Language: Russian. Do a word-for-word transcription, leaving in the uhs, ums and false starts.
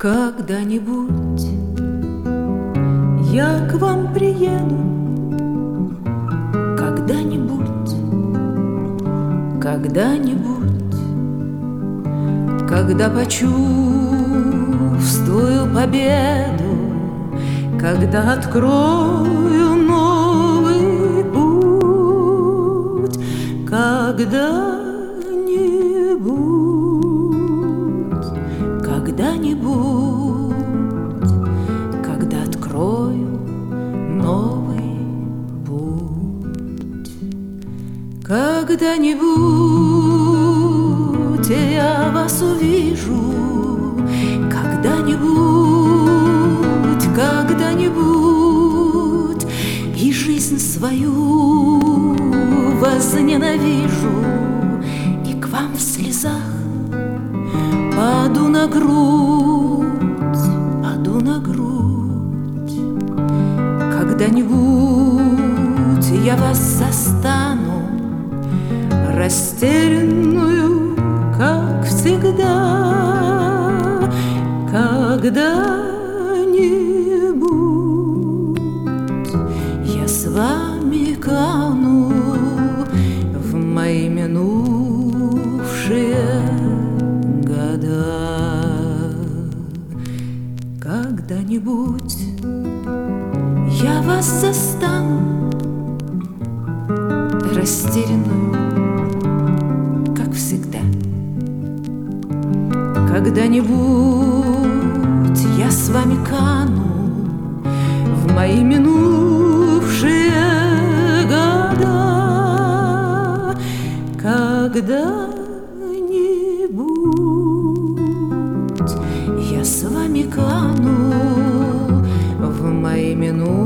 Когда-нибудь я к вам приеду, когда-нибудь, когда-нибудь, когда почувствую победу, когда открою новый путь, когда-нибудь, когда-нибудь, когда открою новый путь, когда-нибудь я вас увижу, когда-нибудь, когда-нибудь, и жизнь свою возненавижу, и к вам в слезах паду на грудь, паду на грудь. Когда-нибудь я вас застану, растерянную, как всегда, когда-нибудь я с вами кану в мои минувшие года. Когда-нибудь я вас застану, растерянную, как всегда. Когда-нибудь я с вами кану в мои минувшие года. Когда-нибудь я с вами кану в мои минувшие